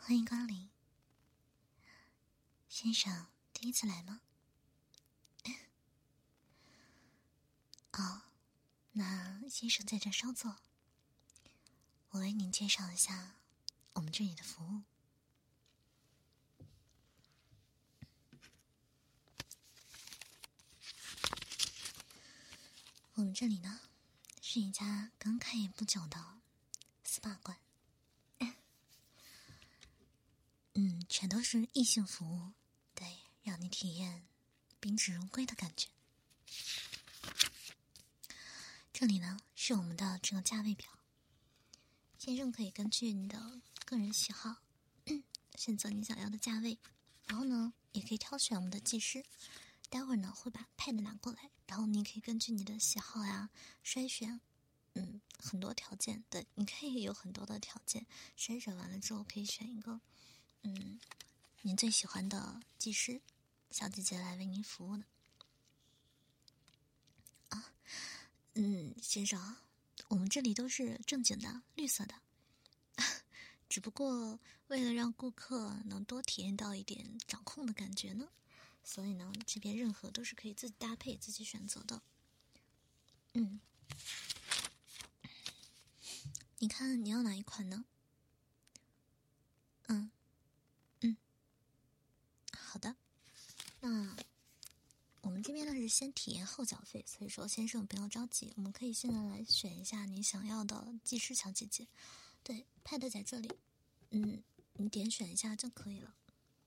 欢迎光临。先生第一次来吗？哦，那先生在这稍坐，我为您介绍一下我们这里的服务。我们这里呢，是一家刚开业不久的 SPA 馆，全都是异性服务，对，让你体验宾至如归的感觉。这里呢是我们的这个价位表，先生可以根据你的个人喜好选择你想要的价位，然后呢也可以挑选我们的技师，待会儿呢会把 pad 拿过来，然后你可以根据你的喜好呀筛选，很多条件，对，你可以有很多的条件，筛选完了之后可以选一个您最喜欢的技师小姐姐来为您服务的。先生，我们这里都是正经的绿色的，只不过为了让顾客能多体验到一点掌控的感觉呢，所以呢这边任何都是可以自己搭配自己选择的。你看你要哪一款呢？好的，那我们这边呢是先体验后缴费，所以说先生不要着急，我们可以现在来选一下你想要的技师小姐姐。对，pad 在这里，你点选一下就可以了。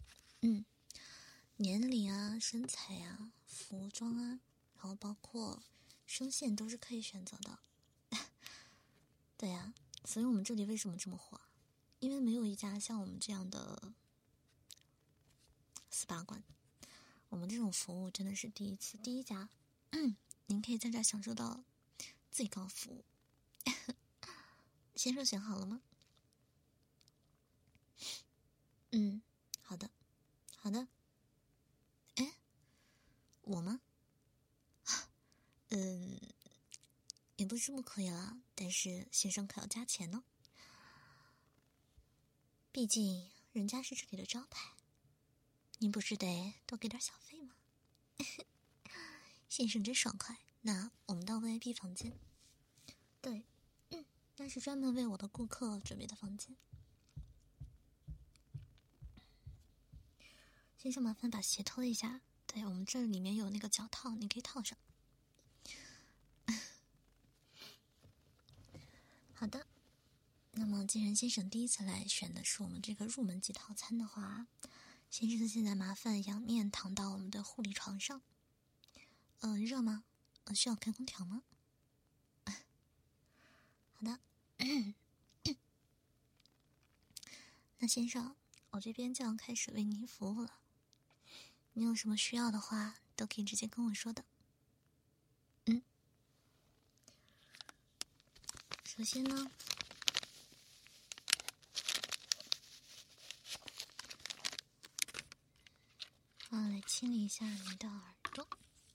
年龄啊、身材啊、服装啊，然后包括声线都是可以选择的。对呀，所以我们这里为什么这么火？因为没有一家像我们这样的 SPA 馆，我们这种服务真的是第一家。您可以在这儿享受到最高服务。先生选好了吗？好的，好的。哎，我吗？也不是不可以啦，但是先生可要加钱呢。毕竟人家是这里的招牌，您不是得多给点小费吗？先生真爽快。那我们到 VIP 房间，对，那是专门为我的顾客准备的房间。先生麻烦把鞋脱一下，对，我们这里面有那个脚套，你可以套上。好的，那么既然先生第一次来选的是我们这个入门级套餐的话，先生现在麻烦仰面躺到我们的护理床上。热吗？需要开空调吗？好的。那先生，我这边就要开始为您服务了，你有什么需要的话都可以直接跟我说的。首先呢，来清理一下你的耳朵。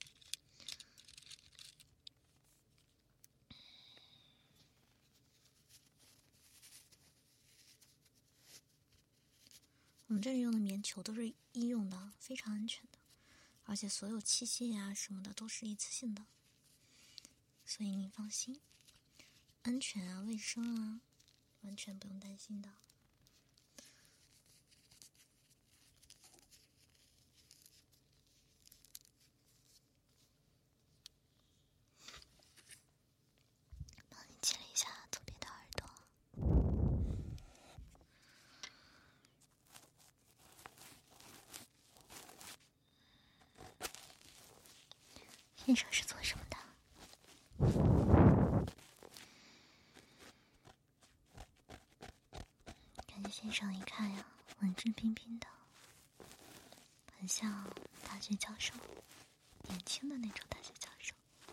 我们这里用的棉球都是医用的，非常安全的，而且所有器械啊什么的都是一次性的，所以您放心，安全啊、卫生啊，完全不用担心的。帮你清理一下左边的耳朵。先生是做什么的？感觉先生一看呀，文质彬彬的，很像大学教授，年轻的那种大学教授。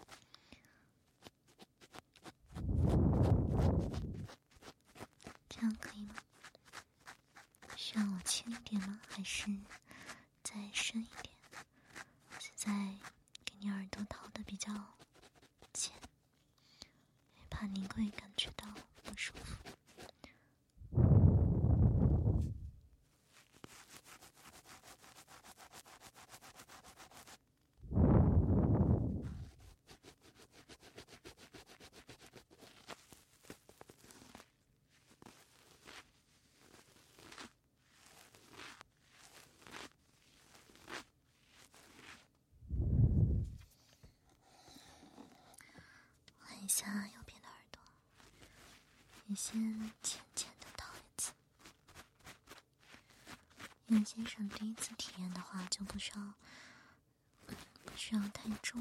这样可以吗？需要我轻一点吗？还是再深一点？现在给你耳朵掏的比较浅，也怕您会感觉到不舒服。 下右边的耳朵，也先浅浅的掏一次。因为先生第一次体验的话，就不需要太重。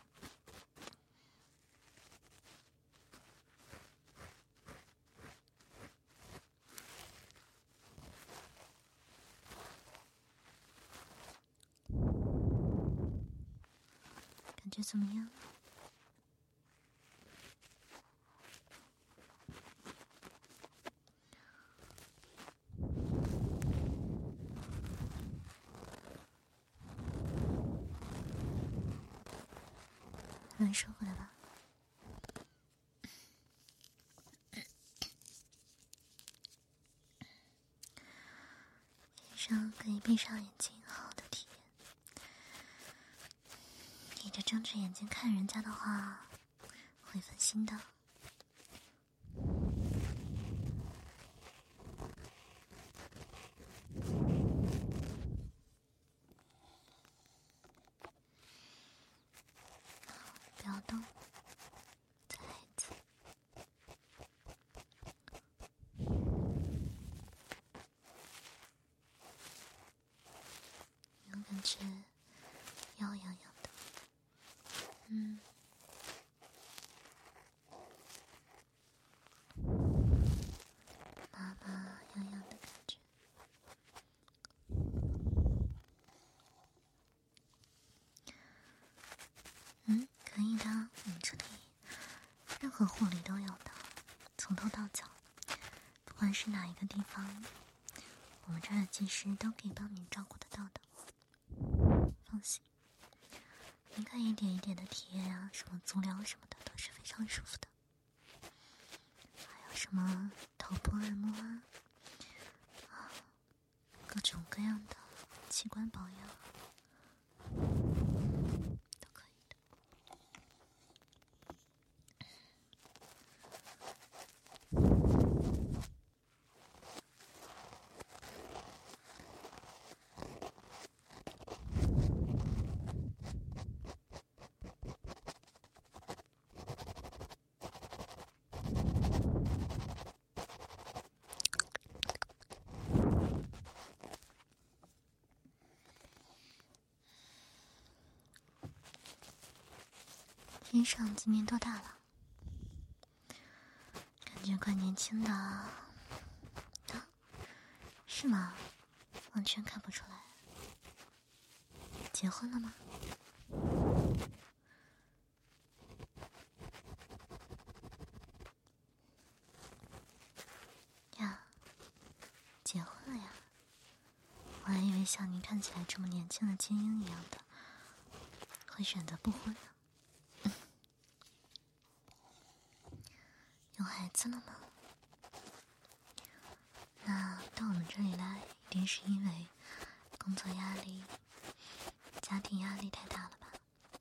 感觉怎么样？蛮舒服的吧？晚上可以闭上眼睛，好好的体验。一直睁着眼睛看人家的话，会分心的。不要动，再来一次。有感觉腰痒痒的，麻麻痒痒的感觉。可以的，我们这里任何护理都有的，从头到脚，不管是哪一个地方，我们这儿的技师都可以帮你照顾得到的，放心。您可以一点一点的体验啊，什么足疗什么的都是非常舒服的。还有什么头部按摩啊，各种各样的器官保养都可以的。先生今年多大了？感觉怪年轻的啊，是吗？完全看不出来。结婚了吗？呀，结婚了呀？我还以为像您看起来这么年轻的精英一样的，会选择不婚呢。有孩子了吗？那到我们这里来，一定是因为工作压力、家庭压力太大了吧？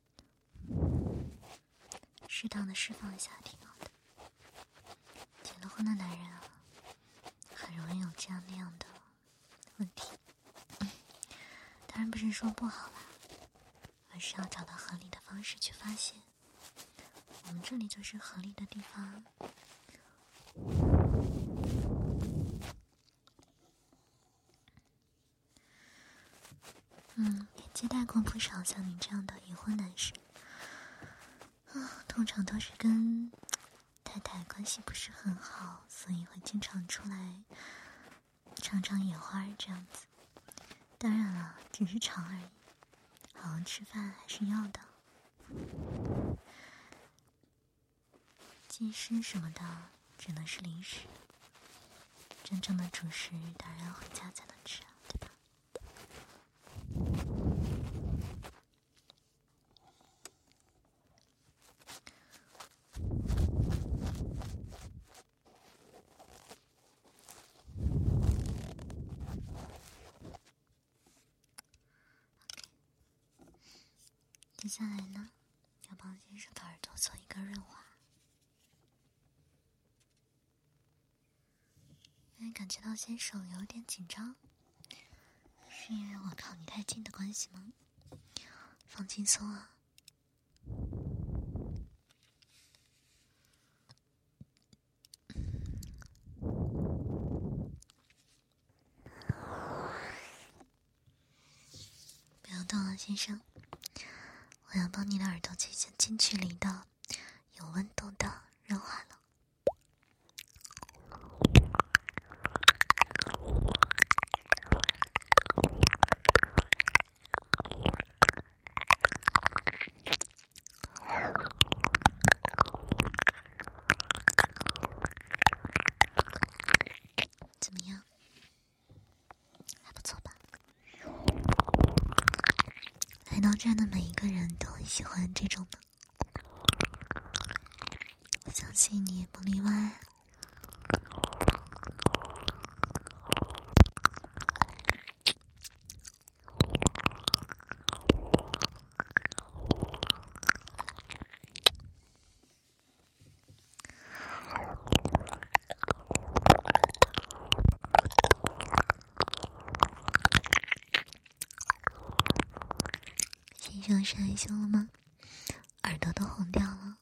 适当的释放一下挺好的。结了婚的男人啊，很容易有这样那样的问题。当然不是说不好啦，而是要找到合理的方式去发泄。我们这里就是合理的地方。也接待过不少像你这样的已婚男士通常都是跟太太关系不是很好，所以会经常出来尝尝野花这样子。当然了，只是尝而已，好好吃饭还是要的。技师什么的只能是临时，真正的主食当然要回家才能吃啊，对吧？接下来呢，要帮先生的耳朵做一个润滑。因为感觉到先生有点紧张，是因为我靠你太近的关系吗？放轻松啊。 先生，我要帮你的耳朵近距离的、有温度的润滑了。怎么样？还不错吧？来到这儿的每一个人都很喜欢这种的，我相信你也不例外。先生是害羞了吗？耳朵都红掉了。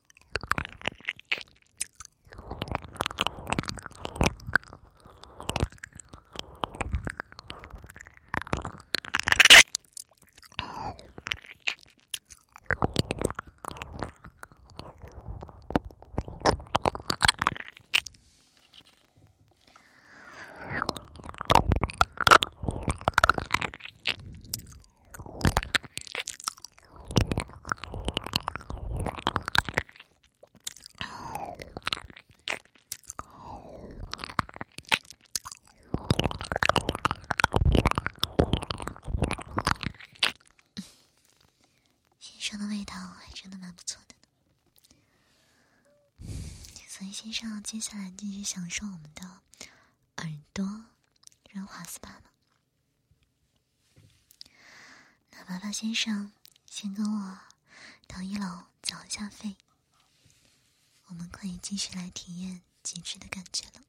先生的味道还真的蛮不错的呢，所以先生接下来继续享受我们的耳朵润滑 SPA 了。那麻烦先生先跟我到1楼缴一下费，我们可以继续来体验极致的感觉了。